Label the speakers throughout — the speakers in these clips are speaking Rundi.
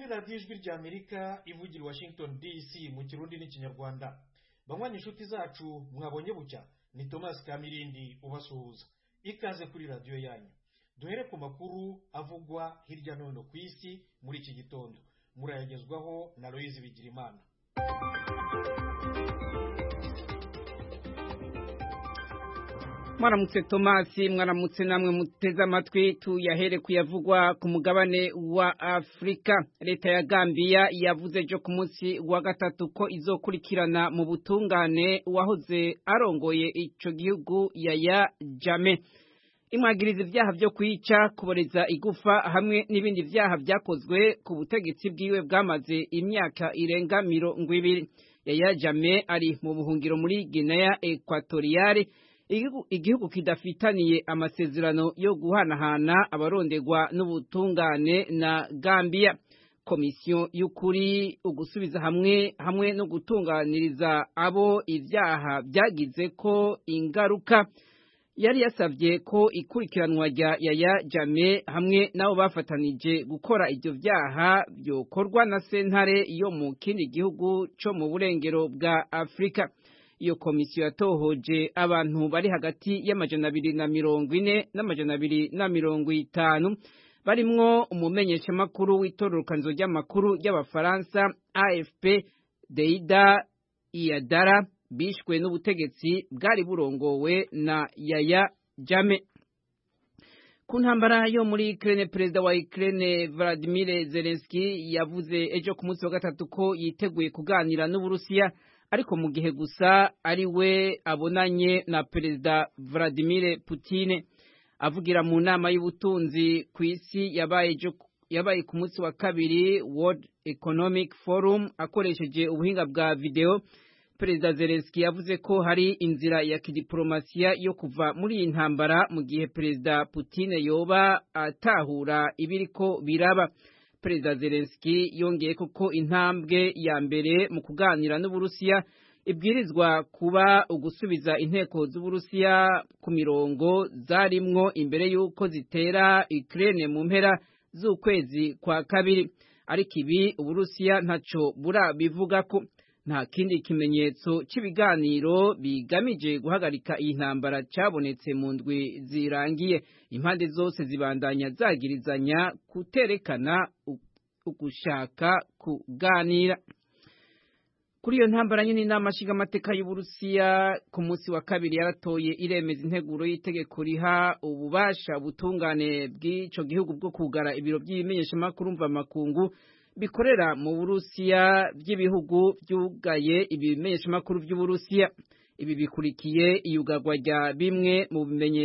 Speaker 1: radiyo ijwi ry'Amerika ivugira i Washington DC mu kirundi n'ikinyarwanda. Banywanyi inshuti zacu mwabonye bucya, ni Thomas Kamirindi ubasuhuza. Ikaze kuri radiyo yanyu. Duhere ku makuru avugwa hirya no hino ku isi muri iki gitondo. Murayagezwaho na Loise Bigirimana.
Speaker 2: Mwaramutse Tomasi, mwaramutse namwe muteze amatwi. Tuyahere kuyavugwa ku mugabane wa Afrika. Leta ya Gambia yavuze ejo ku munsi wa gatatu ko izokurikirana mu butungane wahoze arongoye ico gihugu Yaya Jammeh. Imwagiriza ivyaha vyo kwica, kuboreza igufa hamwe n'ibindi vyaha vyakozwe ku butegetsi bwiwe bwamaze imyaka irenga 20. Yaya Jammeh ari mu buhungiro muri Guinea Equatoriale, igihugu kidafitaniye amasezerano yo guhanahana abarondegwa n'ubutungane na Gambia. Komisiyo y'ukuri ugusubiza hamwe no gutunganiriza abo ivyaha byagize ko ingaruka yari yasavye ko ikurikiranwa rya Yaya Jammeh hamwe nabo bafatanije gukora ivyo vyaha byokorwa na sentare yo mu kindi gihugu co mu burengero bwa Afrika. Iyo komisiyo yatohoje abantu bari hagati y'240 n'250 barimwo umumenyeshamakuru w'itororokanzo ry'amakuru y'Abafaransa AFP Deida Iadara bishwe n'ubutegetsi bwari burongowe na Yaya Jammeh. Ku ntambara yo muri Ukraine, perezida wa Ukraine Volodymyr Zelensky yavuze ejo ku munsi wa gatatu ko yiteguye kuganira n'Uburusiya, ariko mu gihe gusa ari we abonanye na perezida Vladimir Putin. Avugira mu nama y'ubutunzi ku isi yabaye ku munsi wa kabiri World Economic Forum akoresheje ubuhinga bwa video, perezida Zelensky yavuze ko hari inzira ya kidiplomasiya yo kuva muri iyi ntambara mu gihe perezida Putin yoba atahura ibiriko biraba. Perezida Zelensky yongeye ko intambwe ya mbere mu kuganira n'Uburusiya ibwirizwa kuba ugusubiza inteko z'Uburusiya ku mirongo zarimwo imbere y'uko zitera Ukraine mu mpera z'ukwezi kwa kabiri. Ariko ibi Uburusiya ntaco burabivuga ko. Nta kindi kimenyetso cy'ibiganiro bigamije guhagarika iyi ntambara cyabonetse mu ndwi zirangiye. Impande zose zibandanya zagirizanya kuterekana ugushaka kuganira. Kuri iyo ntambara nyine, inama nshingamateka y'Uburusiya ku munsi wa kabiri yaratoye iremeza integuro y'itegeko riha ububasha ubutungane bw'ico gihugu bwo kugara ibiro by'ibimenyeshamakuru mvamakungu bikorera mu Burusiya by'ibihugu byugaye ibimenyeshamakuru by'Uburusiya. Ibi bikurikiye iyugarwa rya bimwe mu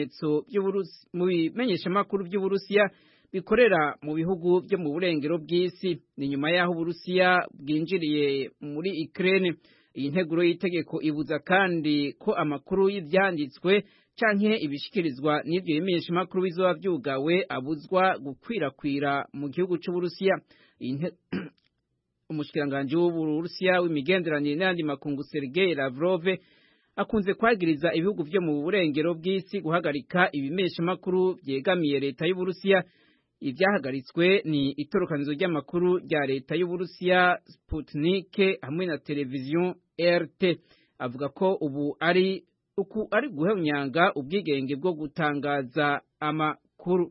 Speaker 2: bimenyeshamakuru by'Uburusiya bikorera mu bihugu byo mu burengero bw'isi. Ni nyuma yaho Uburusiya bwinjiriye muri Ukraine. Iyi nteguro y'itegeko ibuza kandi ko amakuru y'ivyanditswe canke ibishikirizwa n'ivyo bimenyeshamakuru bizoba vyugawe abuzwa gukwirakwira mu gihugu c'Uburusiya. Umushikiranganje w'Uburusiya w'imigenderanire n'andi makungu Sergei Lavrov akunze kwagiriza ibihugu vyo mu burengero bw'isi guhagarika ibimenyeshamakuru vyegamiye leta y'Uburusiya. Ivyahagaritswe ni itorokanizo ry'amakuru rya leta y'Uburusiya Sputnik hamwe na televiziyo RT. Avuga ko ubu ari guhonyanga ubwigenge bwo gutangaza amakuru.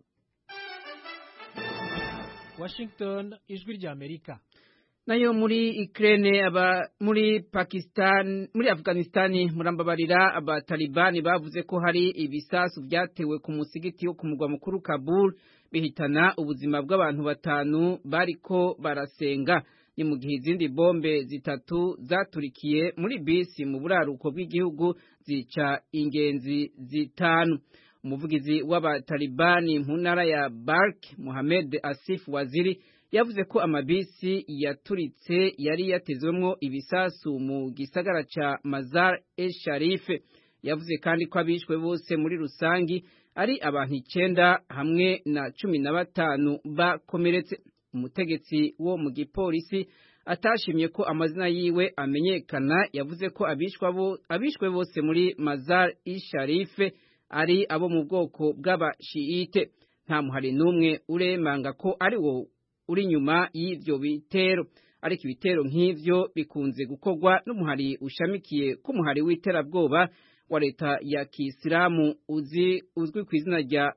Speaker 3: Washington, ijwi ry'Amerika.
Speaker 2: Nayo muri Ukraine, muri Pakistan, muri Afghanistan murambabarira, abatalibani bavuze ko hari ibisasu vyatewe ku musigiti wo ku mugwa mukuru Kabul bihitana ubuzima bw'abantu 5 bariko barasenga. Ni mu gihe izindi bombe zitatu zaturikiye muri bisi mu buraruko bw'igihugu zica ingenzi 5. Umuvugizi w'abatalibani mu ntara ya Balk, Mohammed Asif Waziri, yavuze ko amabisi yaturitse yari yatezwemwo ibisasu mu gisagara ca Mazar-e-Sharif. Yavuze kandi ko abishwe bose muri rusangi ari abantu 9 hamwe na 15 bakomeretse. Umutegetsi wo mu gipolisi atashimye ko amazina yiwe amenyekana yavuze ko abishwe bose muri Mazar-e-Sharif ari abo mu bwoko bw'abashiite. Nta muhari n'umwe uremanga ko ari wo uri nyuma y'ivyo bitero, ariko ibitero nk'ivyo bikunze gukorwa n'umuhari ushamikiye ku muhari w'iterabwoba wa leta ya Kisilamu uzwi ku izina rya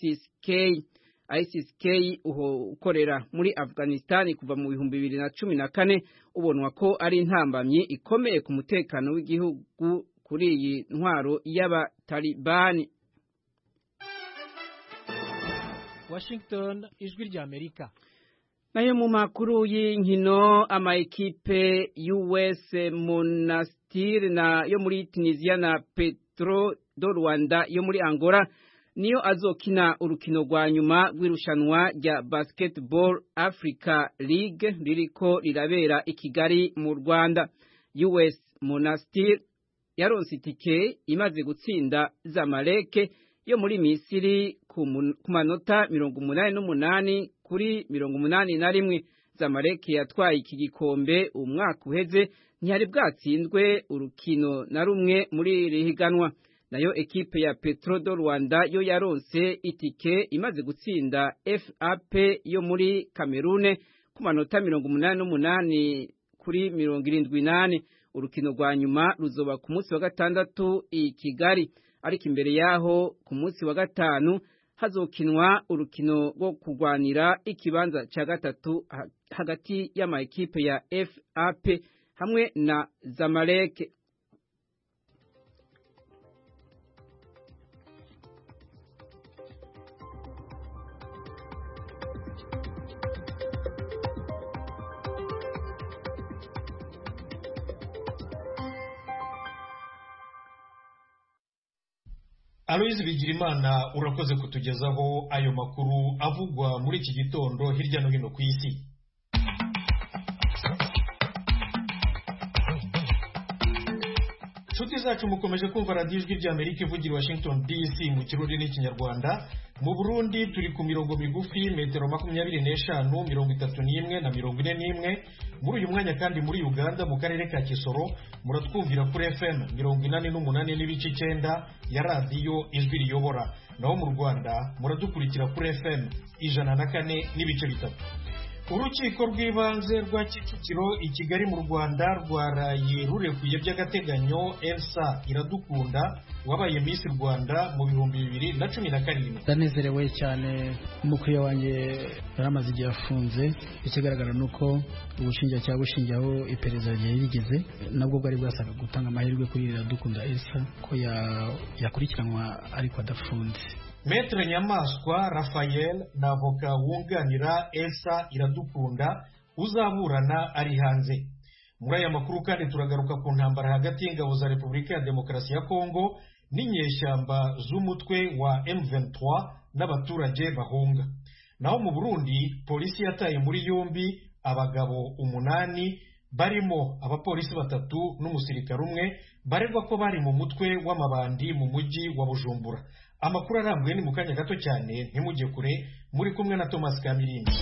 Speaker 2: ISIS-K ukorera muri Afghanistan kuva mu 2014 ubonwa ko ari intambamyi ikomeye ku mutekano w'igihugu kuri iyi ntwaro y'abatalibani.
Speaker 3: Washington, ijwi rya Amerika.
Speaker 2: Nayo mu makuru y'inkino, ama ekipe US Monastir na yo muri Tunisia na Petro do Rwanda yo muri Angola niyo azokina urukino rwa nyuma rw'irushanwa rya Basketball Africa League ririko rirabera i Kigali mu Rwanda. US Monastir yaronse itike imaze gutsinda Zamalek yo muri Misiri ku manota 88 kuri 81. Zamalek yatwaye iki gikombe umwaka uheze ntiyari bwatsinzwe urukino na rumwe muri iri higanwa. Nayo ekipe ya Petro do Rwanda yo yaronse itike imaze gutsinda FAP yo muri Cameroon ku manota 88 kuri 78. Urukino rwa nyuma ruzoba ku munsi wa gatandatu i Kigali, ariko imbere yaho ku munsi wa gatanu hazokinwa urukino rwo kurwanira ikibanza cya gatatu hagati y'ama ekipe ya FAP hamwe na Zamalek.
Speaker 1: Aloyizi Bigirimana urakoze kutugezaho ayo makuru avugwa muri iki gitondo hirya no hino ku isi. Nshuti zacu mukomeje kumva radiyo ijwi rya Amerika ivugira Washington DC mu kirundi n'ikinyarwanda. Mu Burundi turi ku mirongo migufi metero 25, 31 na 41. Muri uyu mwanya kandi muri Uganda mu karere ka Kisoro muratwumvira kuri FM 88 n'ibice 9 ya radiyo ijwi riyobora. Naho mu Rwanda muradukurikira kuri FM 104 n'ibice 3. Urukiko rw'ibanze rwa Kicukiro i Kigali mu Rwanda rwaraye rurekuye by'agateganyo Elsa Iradukunda wabaye Miss Rwanda mu 2017.
Speaker 4: Ndanezerewe cyane umukwiye wanjye yaramaze igihe afunze. Ikigaragara nuko ubushinjacyaha bushinjaho iperereza rye rigeze nabwo bwari bwasaga gutanga amahirwe kuri Iradukunda Elsa ko yakurikiranwa ariko adafunze.
Speaker 1: Maître Nyamaswa Raphael na avoka wunganira Elsa Iradukunda uzaburana ari hanze. Muri aya makuru kandi turagaruka ku ntambara hagati y'ingabo za Repubulika ya Demokarasi ya Kongo n'inyeshyamba z'umutwe wa M23 n'abaturage bahunga. Naho mu Burundi polisi yataye muri yombi abagabo 8 barimo abapolisi 3 n'umusirikare umwe baregwa ko bari mu mutwe w'amabandi mu mujyi wa Bujumbura. Amakuru arambuye ni mu kanya gato cyane, ntimujye kure, muri kumwe na Thomas Kamirindi.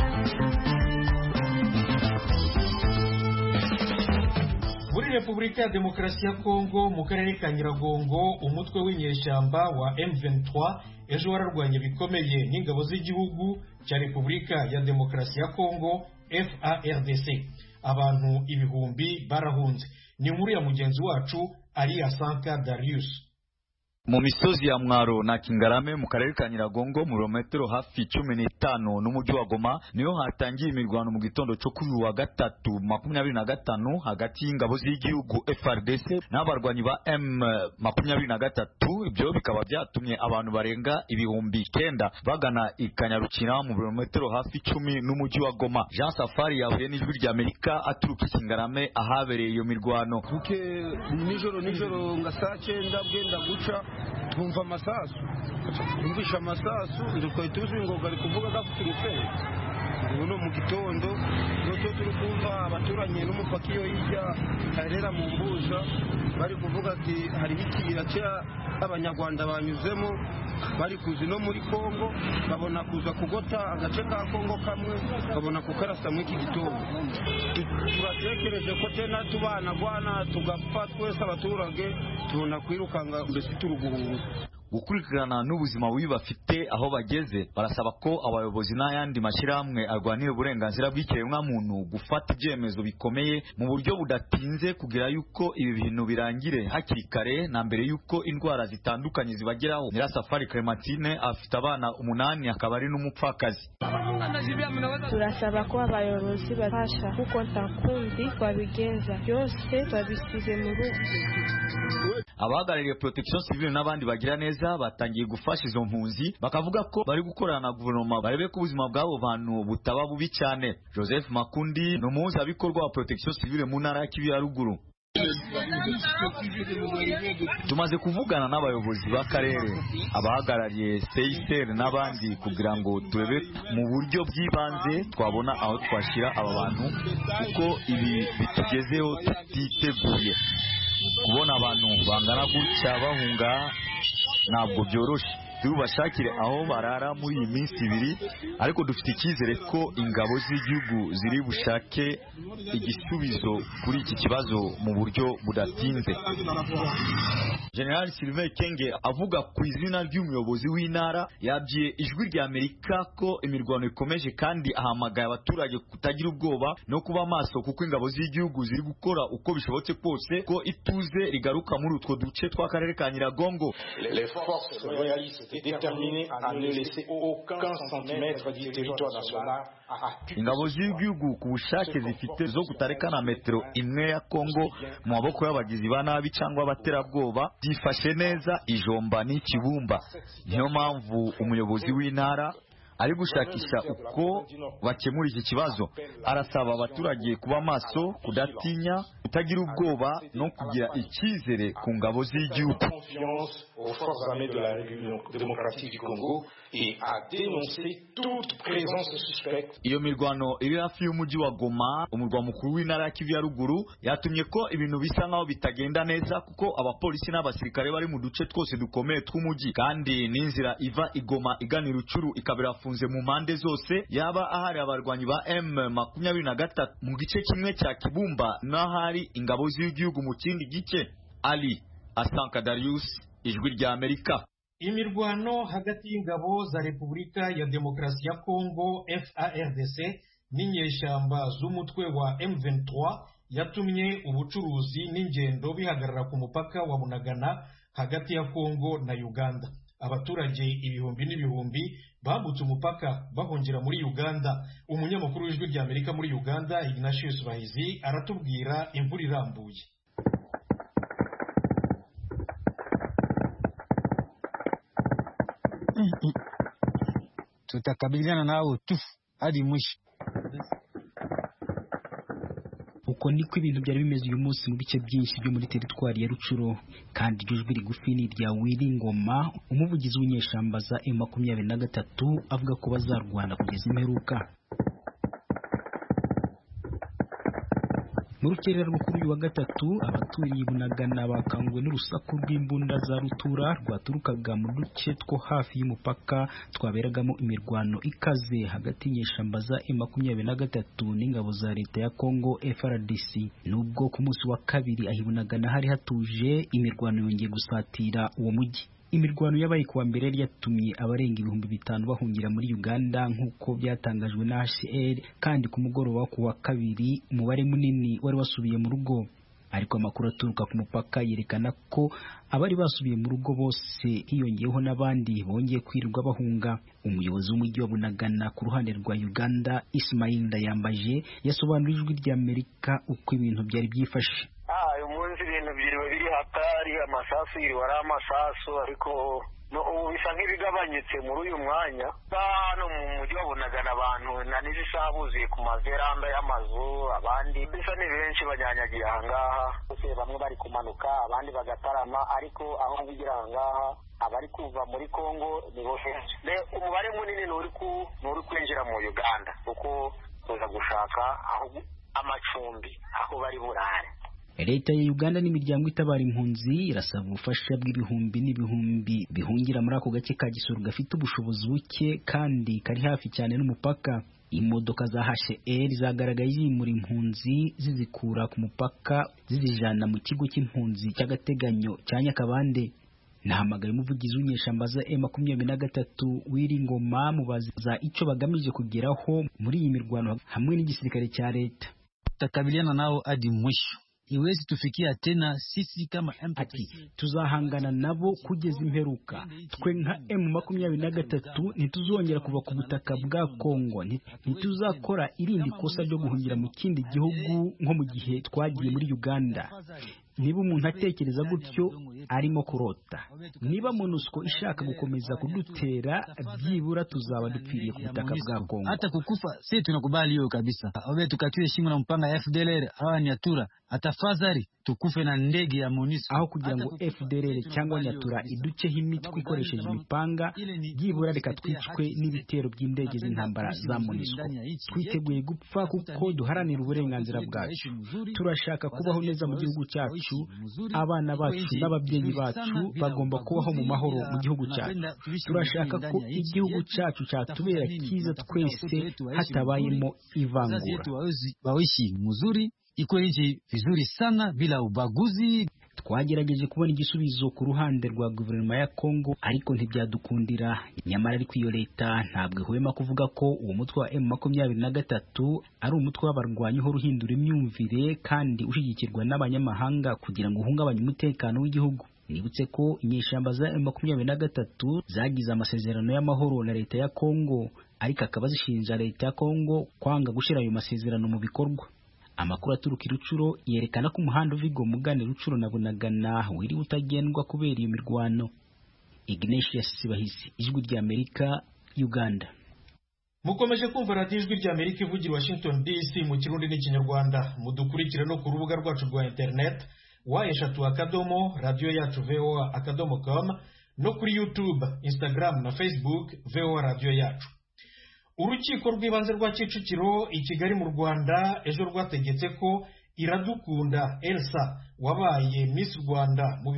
Speaker 1: Muri Repubulika ya Demokarasi ya Kongo mu karere ka Nyiragongo umutwe w'inyeshyamba wa M23 ejo wararwanye bikomeye n'ingabo z'igihugu cya Repubulika ya Demokarasi ya Kongo FARDC. Abantu ibihumbi barahunze. Ni muri ya mugenzi wacu Aliya Sanka Darius.
Speaker 5: Mu misozi ya Mwaro na Kingarame mu karere ka Nyiragongo mu kilometero hafi 15 n'umujyi wa Goma niyo hatangiye imirwano mu gitondo cyo kuri wa gatatu 25 hagati y'ingabo z'igihugu FARDC n'abarwanyi ba M23. Ibyo bikaba byatumye abantu barenga ibihumbi 9 bagana ikanyarukira mu kilometero hafi 10 n'umujyi wa Goma. Jean Safari yahuye n'ijwi rya Amerika aturuka Kingarame ahabereye iyo mirwano.
Speaker 6: Buke nijoro nga saa 9 bwenda guca twumva amasasu, twumvisha amasasu ndiko tuzi ngo bari kuvuga gafite umufere. Uno mu gitondo noto turi kumva abaturanye n'umupaka iyo hirya harera mu mbuja bari kuvuga ati hari ikibira cya abanyarwanda banyuzemo bari kuzi no muri Kongo babona kuza kugota agace ka Kongo kamwe babona kukarasa mu iki gitondo. Turatekereje ko tena tubana gwana tugapfa twese abaturage tubona kwirukanga mbese turuguhunga.
Speaker 5: gukurikirana n'ubuzima bubi bafite aho bageze. Barasaba ko abayobozi n'ayandi mashyirahamwe arwanira uburenganzira bw'ikiremwa muntu gufata ibyemezo bikomeye mu buryo budatinze kugira yuko ibi bintu birangire hakiri kare na mbere yuko indwara zitandukanye zibageraho. Nyirasafari Clementine afite abana 8 akaba ari n'umupfakazi.
Speaker 7: Turasaba ko abayobozi bafasha kuko ntakundi twabigenza byose babisize mu rugo.
Speaker 5: Abahagarariye Protection Civile n'abandi bagira neza batangiye gufasha izo mpunzi, bakavuga ko bari gukorana na guverinoma barebe ko ubuzima bw'abo bantu butaba bubi cyane. Joseph Makundi ni umuhuzabikorwa wa Protection Civile mu ntara ya Kivu ya ruguru. Tumaze kuvugana n'abayobozi b'akarere, abahagarariye CICR n'abandi kugira ngo turebe mu buryo bw'ibanze twabona aho twashyira aba bantu, kuko ibi bitugezeho tutiteguye. Kubona abantu bangana gutya bahunga ntabwo byoroshye. Tubashakire aho barara muri iyi minsi 2, ariko dufite icyizere ko ingabo z'igihugu ziri bushake igisubizo kuri iki kibazo mu buryo budatinze. General Sylvain Kenge avuga ku izina ry'umuyobozi w'intara yabwiye Ijwi rya Amerika ko imirwano ikomeje kandi ahamagaye abaturage kutagira ubwoba no kuba maso, kuko ingabo z'igihugu ziri gukora uko bishobotse kose ko ituze rigaruka muri utwo duce tw'akarere ka Nyiragongo.
Speaker 8: Déterminé à ne laisser aucun centimètre du territoire national.
Speaker 5: Ingabo z'igihugu ku bushake zifite zo kutareka na metero imwe ya Kongo mu maboko y'abagizi ba nabi cyangwa abaterabwoba byifashe neza Ijomba n'Ikibumba. Niyo mpamvu umuyobozi w'intara ari gushakisha uko bakemura iki kibazo. Arasaba abaturage kuba maso, kudatinya, kutagira ubwoba no kugira icyizere ku ngabo z'igihugu.
Speaker 8: Aux forces armées de la République démocratique du Congo et à dénoncer toute présence suspecte.
Speaker 5: Iyo mirwano iri hafi y'umujyi wa Goma, umurwa mukuru w'intara ya Kivu ya ruguru, yatumye ko ibintu bisa nkaho bitagenda neza, kuko abapolisi n'abasirikare bari mu duce twose dukomeye tw'umujyi, kandi n'inzira iva Igoma igana Rucuru ikabira funze mu mpande zose, yaba ahari abarwanyi ba M23 mu gice kimwe cya Kibumba n'ahari ingabo z'igihugu mu kindi gice. Ali Asanka Darius, Ijwi rya Amerika.
Speaker 1: Imirwano hagati y'ingabo za Repubulika ya Demokarasi ya Kongo FARDC n'inyeshyamba z'umutwe wa M23 yatumye ubucuruzi n'ingendo bihagarara ku mupaka wa Bunagana hagati ya Kongo na Uganda. Abaturage ibihumbi n'ibihumbi bambutse umupaka bahungira muri Uganda. Umunyamakuru w'Ijwi rya Amerika muri Uganda Ignatius Bahizi aratubwira imvura irambuye.
Speaker 9: Tutakabiliana nao tu hadi mwisho.
Speaker 4: Uko niko ibintu byari bimeze uyu munsi mu bice byinshi byo muri teritwari ya Rucuro, kandi ijwi rigufi ni rya Willy Ngoma, umuvugizi w'inyeshamba za M23, avuga ko bazarwana kugeza imperuka. Mu rukerera rwo kuri uyu wa gatatu, abaturiye Bunagana bakanguwe n'urusaku rw'imbunda za rutura rwaturukaga mu duce two hafi y'umupaka twaberagamo imirwano ikaze hagati y'inyeshamba za M23 n'ingabo za leta ya Kongo FARDC. Nubwo ku munsi wa kabiri ahi Bunagana hari hatuje, imirwano yongeye gusatira uwo mujyi. Imirwano yabaye kuwa mbere yari yatumye abarenga 5,000 bahungira muri Uganda nk'uko byatangajwe na HCR, kandi ku mugoroba ku wa kabiri umubare munini wari wasubiye mu rugo. Ariko amakuru aturuka ku mupaka yerekana ko abari basubiye mu rugo bose hiyongeyeho n'abandi bongeye kwirirwa bahunga. Umuyobozi w'umujyi wa Bunagana ku ruhande rwa Uganda, Ismail Ndayambaje, yasobanurira Ijwi rya Amerika uko ibintu byari byifashe.
Speaker 10: Umunsi ibintu biri hatari, amasasu ari amasasu, ariko ubu bisa nk'ibigabanyutse muri uyu mwanya. Hano mu mujyi wa Bunagana abantu n'isaha buzuye ku maveranda y'amazu, abandi bisa ni benshi banyanyagiye ahangaha. Bamwe bari kumanuka, abandi bagatarama, ariko aho bigira ahangaha abari kuva muri Kongo nibo benshi. Umubare munini nuri kwinjira mu Uganda kuko tuza gushaka aho amacumbi aho bari burare.
Speaker 4: Leta ya Uganda n'imiryango itabara impunzi irasaba ubufasha bw'ibihumbi n'ibihumbi bihungira muri ako gace ka Gisoro gafite ubushobozi buke kandi kari hafi cyane n'umupaka. Imodoka za HCR zagaragaye zimura impunzi zizikura ku mupaka zizijana mu kigo cy'impunzi cy'agateganyo cya Nyakabande. nahamagaye umuvugizi w'inyeshamba za M23 Wiringoma mubaza icyo bagamije kugeraho muri iyi mirwano hamwe n'igisirikare cya leta.
Speaker 9: Tutakabiliana nao hadi mwisho. Iwezi tufikia tena sisi kama
Speaker 4: ati tuzahangana nabo kugeza imperuka. Twe nka M23 ntituzongera kuva ku butaka bwa Kongo, ntituzakora irindi kosa ryo guhungira mu kindi gihugu nko mu gihe twagiye muri Uganda. Niba umuntu atekereza gutyo arimo kurota. Niba MONUSCO ishaka gukomeza kudutera, byibura tuzaba dupfiriye ku butaka bwa Kongo.
Speaker 9: Hata kukufa sisi tunakubali hiyo kabisa. Obe tukatue shimo na mpanga ya FDLR hawa Nyatura, atafadhali tukufe na ndege ya MONUSCO.
Speaker 4: Aho kugira ngo FDLR cyangwa Nyatura iduceho imitwe ikoresheje imipanga, byibura reka twicwe n'ibitero by'indege z'intambara za MONUSCO. Twiteguye gupfa kuko duharanira uburenganzira bwacu. Turashaka kubaho neza mu gihugu cyacu. Abana bacu n'ababyeyi bacu bagomba kubaho mu mahoro mu gihugu cyacu. Turashaka ko igihugu cyacu cyatubera cyiza twese hatabayemo ivangura.
Speaker 9: Waishi mzuri, iko nchi vizuri sana bila ubaguzi.
Speaker 4: Twagerageje kubona igisubizo ku ruhande rwa guverinoma ya Kongo ariko ntibyadukundira. Nyamara ariko iyo leta ntabwo ihwema kuvuga ko uwo mutwe wa M23 ari umutwe w'abarwanyi ho ruhindura imyumvire kandi ushigikirwa n'abanyamahanga kugira ngo uhungabanye umutekano w'igihugu. Nibutse ko inyeshamba za M23 zagize amasezerano y'amahoro na leta ya Kongo ariko akaba zishinja leta ya Kongo kwanga gushira ayo masezerano mu bikorwa. Amakuru aturuka Rucuro yerekana ko umuhanda uvigo mugane Rucuro na Bunagana wiri utagendwa kubera iyo mirwano. Ignatius Sibahisi, Ijwi ry'Amerika, Uganda.
Speaker 1: Mukomeje kumva radio Ijwi ry'Amerika ivugira Washington DC mu Kirundi n'Ikinyarwanda. Mudukurikira no ku rubuga rwacu rwa internet wa@radioyacu.voa.com no kuri YouTube, Instagram na Facebook VOA Radio Yacu. Urukiko rw'ibanze rwa Kicukiro i Kigali mu Rwanda ejo rwategetse ko Iradukunda Elsa wabaye Miss Rwanda mu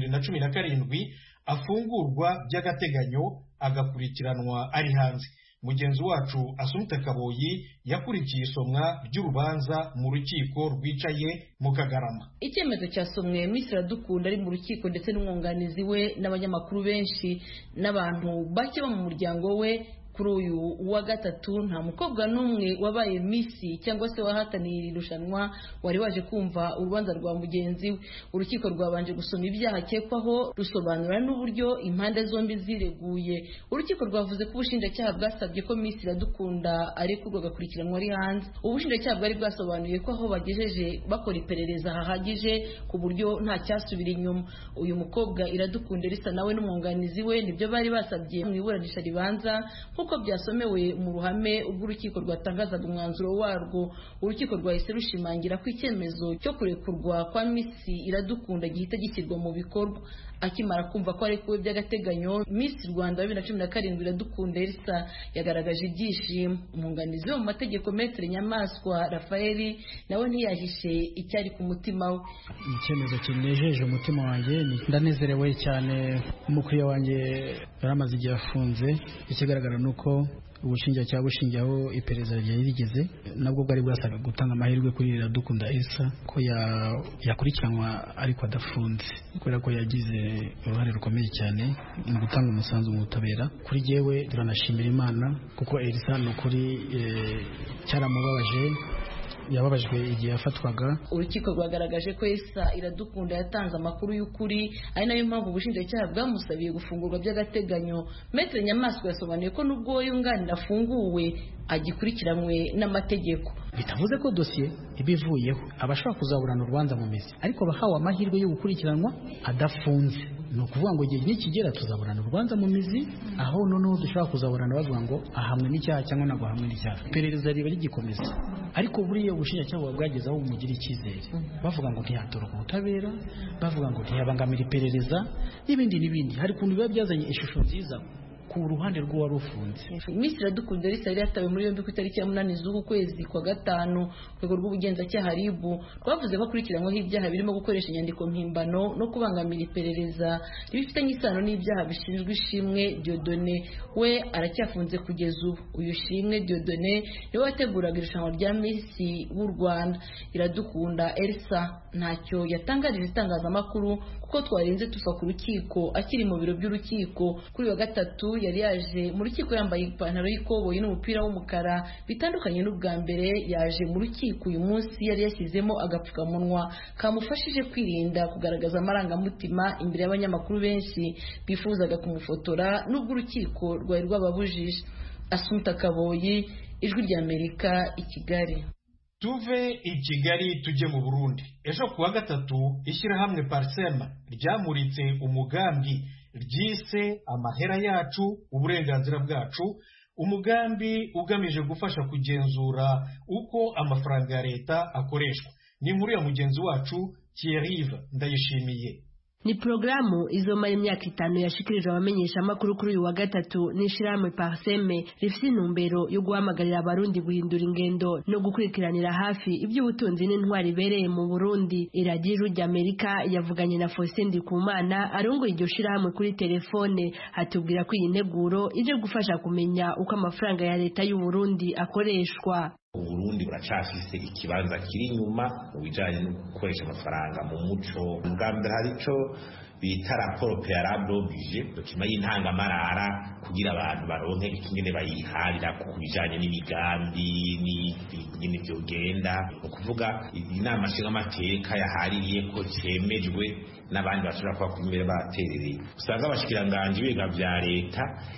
Speaker 1: 2017 afungurwa by'agateganyo agakurikiranwa ari hanze. Mugenzi wacu Asumta Kaboyi yakurikiye isomwa by'urubanza mu rukiko rwicaye mu Kagarama.
Speaker 11: Icyemezo cyasomwe Miss Iradukunda ari mu rukiko ndetse n'umwunganizi we n'abanyamakuru benshi n'abantu bake bo mu muryango we. Kuri uyu wa gatatu nta mukobwa n'umwe wabaye Miss cyangwa se wahataniye irushanwa wari waje kumva urubanza rwa mugenzi we. Urukiko rwabanje gusoma ibyaha akekwaho rusobanura n'uburyo impande zombi zireguye. Urukiko rwavuze ko ubushinjacyaha bwasabye ko Miss Iradukunda arekurwa agakurikiranwa ari hanze. Ubushinjacyaha bwari bwasobanuye ko aho bagejeje bakora iperereza hahagije ku buryo nta cyasubira inyuma. Uyu mukobwa Iradukunda Elsa nawe n'umwunganizi we nibyo bari basabye mu iburanisha ribanza uko byasomewe mu ruhame ubwo urukiko rwatangazaga umwanzuro warwo. Urukiko rwahise rushimangira ko icyemezo cyo kurekurwa kwa Miss Iradukunda gihita gishyirwa mu bikorwa. Akimara kumva ko ari kuwe by'agateganyo, Miss Rwanda 2017 Iradukunda Elsa yagaragaje ibyishimo. Umwunganizi wo mu mategeko Maître Nyamaswa Raphael nawe ntiyahishe icyari ku mutima we.
Speaker 4: Icyemezo kinejeje umutima wanjye, ndanezerewe cyane. Umukiriya wanjye yaramaze igihe afunze. Ikigaragara nuko ubushinjacyaha bushingiyeho iperereza ryari rigeze nabwo bwari bwasaga gutanga amahirwe kuri Iradukunda Elsa ko yakurikiranwa ariko adafunze, kubera ko yagize uruhare rukomeye cyane mu gutanga umusanzu mu butabera. Kuri jewe turanashimira Imana kuko Elsa n'ukuri cyaramubabaje, yababajwe igihe yafatwaga.
Speaker 11: Urukiko rwagaragaje ko Elsa Iradukunda yatanze amakuru y'ukuri, ari nayo mpamvu ubushinjacyaha bwamusabiye gufungurwa by'agateganyo. Maître Nyamaswa yasobanuye ko nubwo yunganira afunguwe agikurikiranwe n'amategeko.
Speaker 4: Bitavuze ko dosiye ibivuyeho abashaka kuzaburana urubanza mu mizi, ariko bahawe amahirwe yo gukurikiranwa adafunze. Ni ukuvuga ngo igihe nikigera tuzaburana urubanza mu mizi, aho noneho dushaka kuzaburana bavuga ngo ahamwe n'icyaha cyangwa ntabwo ahamwe n'icyaha. Iperereza riba rigikomeza, ariko buriya ubushinjacyaha bwageze aho bumugira icyizere, bavuga ngo ntiyatoroka ubutabera, bavuga ngo ntiyabangamira iperereza n'ibindi n'ibindi. Hari ukuntu biba byazanye ishusho nziza
Speaker 3: ku ruhande rw'uwari ufunze.
Speaker 11: Miss Iradukunda Elsa yari yatawe muri yombi ku itariki ya 8 z'uku kwezi kwa gatanu. Urwego rw'ubugenzacyaha RIB rwavuze ko akurikiranyweho ibyaha birimo gukoresha inyandiko mpimbano no kubangamira iperereza ribifitanye isano n'ibyaha bishinjwa Ishimwe Dieudonné we aracyafunze kugeza ubu. Uyu Ishimwe Dieudonné niwe wateguraga irushanwa rya Miss w'u Rwanda. Iradukunda Elsa ntacyo yatangarije itangazamakuru kuko twarenze tuva ku rukiko akiri mu biro by'urukiko. Kuri wa gatatu yari yaje mu rukiko yambaye ipantaro y'ikoboyi n'umupira w'umukara bitandukanye n'ubwa mbere. Yaje mu rukiko uyu munsi yari yashyizemo agapfukamunwa kamufashije kwirinda kugaragaza amarangamutima imbere y'abanyamakuru benshi bifuzaga kumufotora n'ubwo urukiko rwari rwababujije. Assumpta Kaboyi, Ijwi ry'Amerika, i Kigali.
Speaker 1: Tuve i Kigali tujye mu Burundi. Ejo kuwa gatatu ishyirahamwe Parsema ryamuritse umugambi ryise amahera yacu uburenganzira bwacu, umugambi ugamije gufasha kugenzura uko amafaranga ya leta akoreshwa. Ni inkuru ya mugenzi wacu Thierry Ndayishimiye.
Speaker 12: Ni programu izomara imyaka 5 yashikirijwe abamenyesha makuru kuri uyu wa gatatu n'ishirahamwe Parseme rifite intumbero yo guhamagarira abarundi guhindura ingendo no gukurikiranira hafi iby'ubutunzi n'intwari bereye mu Burundi. Iradiyo ry'Amerika yavuganye na Faustin Ndikumana arongoye iryo shirahamwe kuri telefone, atubwira ko iyi nteguro ije gufasha kumenya uko amafaranga ya leta y'u Burundi akoreshwa.
Speaker 13: Uburundi buracafise ikibanza kiri inyuma mu bijanye no gukoresha amafaranga mu muco. Ubwambere harico bita raporo préalable oblige, dokima y'intangamarara kugira abantu baronke ikingene bayiharira ku bijanye n'imigambi n'ibintu byogenda. Ukuvuga inama nshingamateka yahaririye ko cemejwe n'abandi bashobora kuba kumire baterereye. Usanga abashikiranganje biga vya leta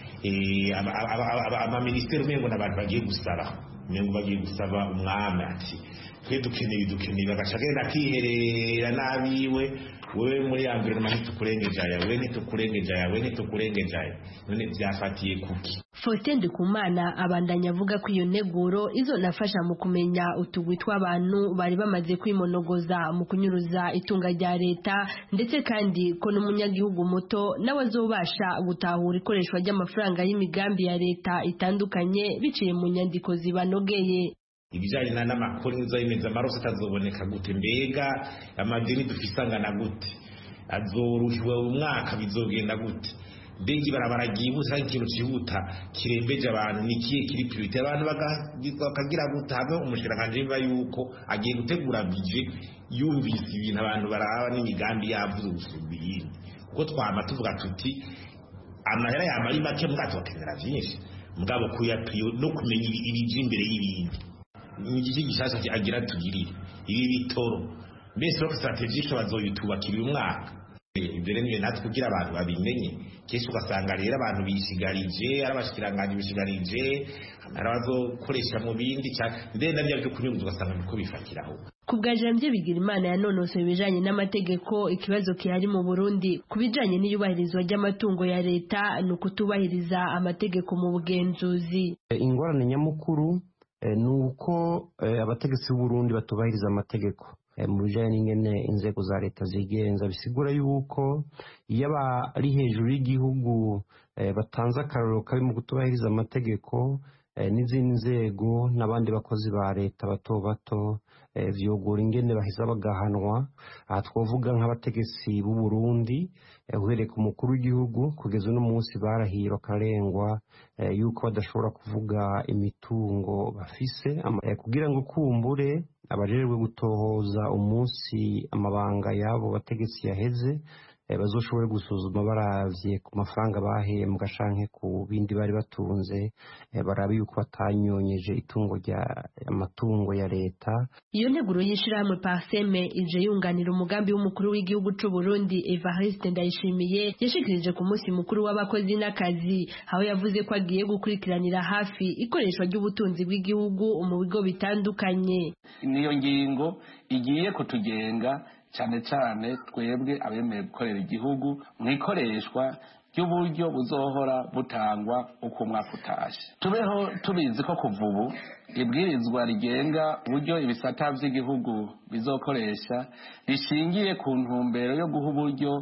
Speaker 13: ama ministeri mengo n'abantu bagiye gusaba mengo bagiye gusaba umwami ati twe dukeneye bagashagenda kiherera nabiwe wewe muri yambere n'amahitukurengeje yawe nitukurengeje none byafatiye kuki.
Speaker 12: Faustin Ndikumana abandanya avuga ko iyo nteguro izonafasha mu kumenya utugwi tw'abantu bari bamaze kwimonogoza mu kunyuruza itunga rya leta, ndetse kandi ko n'umunyagihugu muto nawe azobasha gutahura ikoreshwa ry'amafaranga y'imigambi ya leta itandukanye biciye mu nyandiko zibanogeye.
Speaker 13: Ibijanye n'amakuru nizayimeza amaroso atazoboneka gute, mbega amadeni dufisangana gute, azoruhwe umwaka bizogenda gute, mbega ibarabara ryibutsa ikintu cihuta kirembeje abantu nikiye kiri priority abantu bakagira gute. Hamwe umushikiranganje biba yuko agiye gutegura budget yumvise ibintu abantu baraba n'imigambi yavuze gusubira, kuko twama tuvuga tuti amahera yamari make mwato bakenera vyinshi mugabo kuyapiyo no kumenya ibije imbere y'ibindi. N'igiki gishasha agira tugirire ibi bitoro mbese rock strategic bazoyitubakira uyu mwaka. Ibyo rero natwe kugira abantu babimenye, keshi ugasanga rero abantu bishigarije arabashikiranganje bishigarije arabazokoresha mu bindi cyane ndenda byo kunyuruza ugasanga niko bifatiraho.
Speaker 12: Kubwajambye bigira Imana yanonosoye ibijanye n'amategeko, ikibazo kihari mu Burundi kubijanye n'iyubahirizwa ry'amatungo ya leta no kutubahiriza amategeko mu bugenzuzi.
Speaker 14: Ingorane nyamukuru nuko abategetsi b'u Burundi batubahiriza amategeko mu bijanye n'ingene inzego za leta zigenza. Bisigura yuko iyo abari hejuru y'igihugu batanze akarorero kabi mu kutubahiriza amategeko, n'izindi nzego n'abandi bakozi ba leta bato bato vyogora ingene baheza bagahanwa. Aha twovuga nk'abategetsi b'u Burundi uhereye ku mukuru w'igihugu kugeza uno munsi barahiye bakarengwa yuko badashobora kuvuga imitungo bafise kugira ngo kumbure abajejwe gutohoza umunsi amabanga yabo bategetsi yaheze bazoshobore gusuzuma baravye ku mafaranga bahembwa canke ku bindi bari batunze, barabe yuko batanyonyeje itungo rya amatungo ya leta.
Speaker 12: Iyo nteguro y'ishirahamwe Parseme ije yunganira umugambi w'umukuru w'igihugu c'u Burundi Evariste Ndayishimiye yashikirije ku munsi mukuru w'abakozi n'akazi, aho yavuze ko agiye gukurikiranira hafi ikoreshwa ry'ubutunzi bw'igihugu mu bigo bitandukanye.
Speaker 15: Niyo ngingo igiye kutugenga cyane cyane twebwe abemeye gukorera igihugu mu ikoreshwa ry'uburyo buzohora butangwa uko umwaka utashe. Tubeho tubizi ko kuva ubu ibwirizwa rigenga uburyo ibisata by'igihugu bizokoresha rishingiye ku ntumbero yo guha uburyo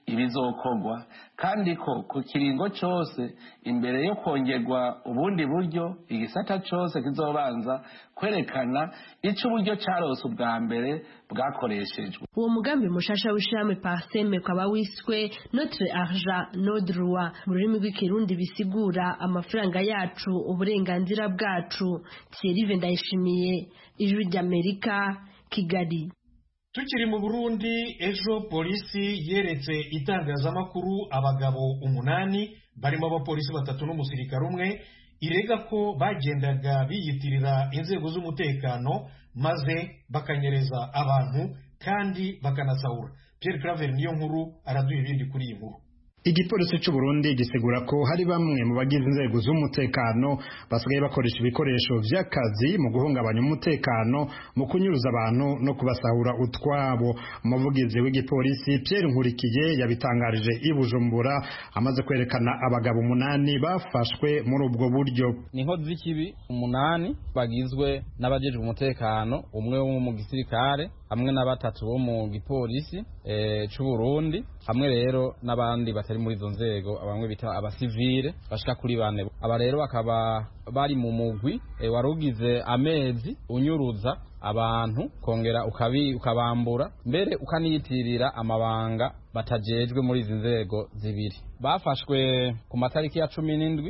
Speaker 15: ibizokorwa kandi ko ku kiringo cyose imbere yo kongerwa ubundi buryo igisata cyose kizobanza kwerekana icyo uburyo cyarose ubwa mbere bwakoreshejwe.
Speaker 12: Uwo mugambi mushasha w'ishirahamwe Parseme ukaba wiswe Notre Argent Nos Droits mu rurimi rw'ikirundi bisigura amafaranga yacu uburenganzira bwacu. Thierry Ndayishimiye, Ijwi ry'Amerika, Kigali.
Speaker 1: Tukiri mu Burundi, ejo polisi yeretse itangazamakuru abagabo 8 barimo abapolisi 3 n'umusirikare umwe irega ko bagendaga biyitirira inzego z'umutekano maze bakanyereza abantu kandi bakanasahura. Pierre Claver niyo nkuru araduha ibindi kuri iyi nkuru.
Speaker 16: Igipolisi cy'u Burundi gisigura ko hari bamwe mu bagize inzego z'umutekano basigaye bakoresha ibikoresho vy'akazi mu guhungabanya umutekano mu kunyuruza abantu no kubasahura utwabo. Umuvugizi w'igipolisi Pierre Nkurikiye yabitangarije i Bujumbura amaze kwerekana abagabo 8 bafashwe muri ubwo buryo.
Speaker 17: Ni inkozi z'ikibi 8 bagizwe n'abajejwe umutekano, umwe wo mu gisirikare hamwe na 3 bo mu gipolisi cy'u Burundi, hamwe rero n'abandi batari muri izo nzego abamwe bita abasivile bashika kuri 4. Aba rero bakaba bari mu mugwi warugize amezi unyuruza abantu kongera ukabambura mbere ukaniyitirira amabanga batajejwe muri izi nzego zibiri. Bafashwe ku matariki ya 17,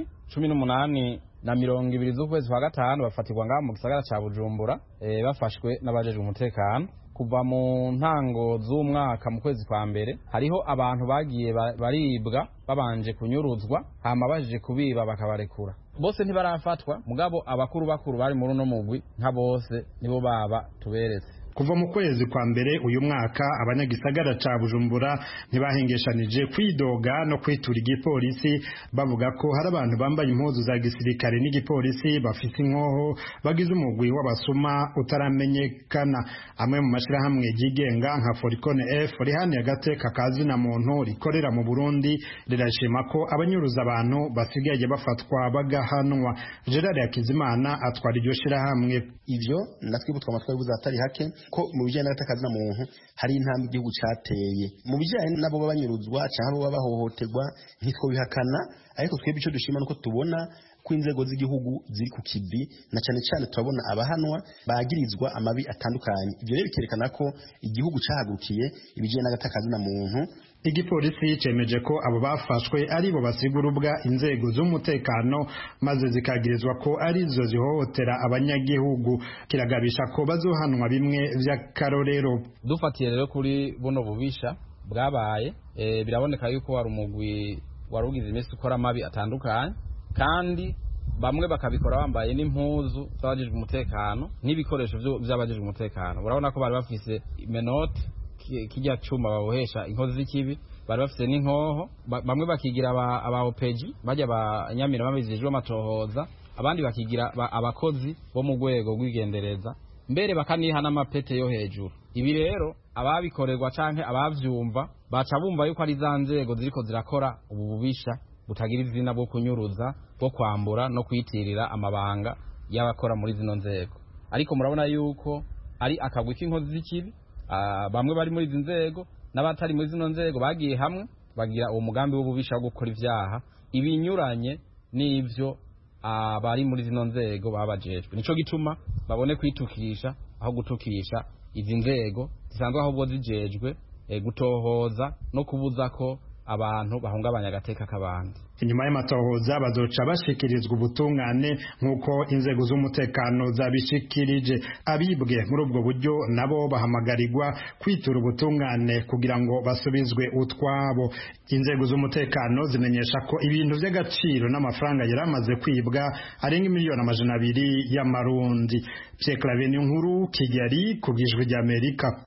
Speaker 17: 18 na 20 z'ukwezi kwa gatanu bafatirwa ngaho mu gisagara ca Bujumbura bafashwe n'abajejwe umutekano. Kuva mu ntango z'umwaka mu kwezi kwa mbere hariho abantu bagiye baribwa babanje kunyuruzwa hama baje kubiba bakabarekura. Bose ntibarafatwa mugabo abakuru bari muri no mugwi nka bose nibo baba tuberetse.
Speaker 16: Kuva mu kwezi kwa mbere uyu mwaka abanyagisagara ca Bujumbura ntibahengeshanije kwidoga no kwitura igipolisi bavuga ko hari abantu bambaye impuzu za gisirikare n'igipolisi bafite inkoho bagize umugwi w'abasuma utaramenyekana. Amwe mu mashirahamwe yigenga nka Foricone F rihani agateka kazi na muntu rikorera mu Burundi rirashima ko abanyuruza abantu basigaye bafatwa bagahanwa. Gerard Yakizimana atwara iryo shirahamwe.
Speaker 18: Ivyo natwe butwa amatwa y'ubuzatari hake ko mu bijyanye n'agatakazi na muntu hari intambwe igihugu cateye mu bijyanye nabo babanyuruzwa cyangwa baba bahohoterwa ntitwo bihakana, ariko twebwe icyo dushima nuko tubona ko inzego z'igihugu ziri ku kivi na cyane cyane turabona abahanwa bagirizwa amabi atandukanye. Ibyo rero bikerekana ko igihugu cahagukiye ibijyanye n'agatakazi na muntu.
Speaker 16: Igipolisi cemeje ko abo bafashwe ari bo basigurubwa inzego z'umutekano maze zikagirizwa ko ari zo zihohotera abanyagihugu. Kiragabisha ko bazohanwa bimwe vy'akarorero.
Speaker 17: Dufatiye rero kuri buno bubisha bwabaye biraboneka yuko wari umugwi warugize imisi ukora amabi atandukanye kandi bamwe bakabikora bambaye n'impuzu z'abajejwe umutekano n'ibikoresho by'abajejwe umutekano. Urabona ko bari bafise imenoti kijya cuma babohesha inkozi z'ikibi, bari bafise n'inkoho, bamwe bakigira aba opeji bajya abanyamira babizijwe amatohoza, abandi bakigira abakozi bo mu rwego rw'igendereza, mbere bakaniha n'amapete yo hejuru. Ibi rero ababikorerwa canke abavyumva baca bumva yuko ari za nzego ziriko zirakora ubu bubisha butagira izina bwo kunyuruza, bwo kwambura no kwitirira amabanga y'abakora muri zino nzego. Ariko murabona yuko ari akagwi k'inkozi z'ikibi, bamwe bari muri izi nzego n'abatari muri zino nzego bagiye hamwe bagira uwo mugambi w'ububisha wo gukora ivyaha ibinyuranye n'ivyo bari muri zino nzego babajejwe. Nico gituma babone kwitukisha aho gutukisha izi nzego zisanzwe ahubwo zijejwe gutohoza no kubuza ko abantu bahungabanya agateka k'abandi.
Speaker 16: Inyuma y'amatohoza bazoca bashikirizwa ubutungane nk'uko inzego z'umutekano zabishikirije. Abibwe muri ubwo buryo nabo bahamagarirwa kwitura ubutungane kugira ngo basubizwe utwabo. Inzego z'umutekano zimenyesha ko ibintu by'agaciro n'amafaranga yaramaze kwibwa arenga miliyoni 200 y'amarundi. Pierre Claver nkuru, Kigali, ku bw'Ijwi ry'Amerika.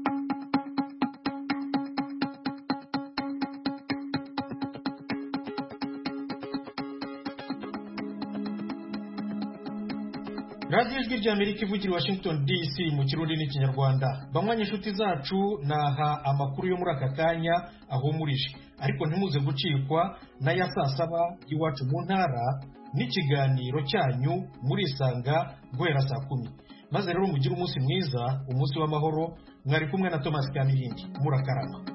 Speaker 1: Radio Ijwi ry'Amerika ivugira i Washington DC mu Kirundi n'Ikinyarwanda. Bamwanye inshuti zacu naha amakuru yo muri aka kanya ahumurije, ariko ntimuze gucikwa na ya saa 7 iwacu mu ntara n'ikiganiro cyanyu muri Isanga guhera saa 10. Maze rero mugire umunsi mwiza, umunsi w'amahoro. Mwari kumwe na Thomas Kamilindi. Murakarama.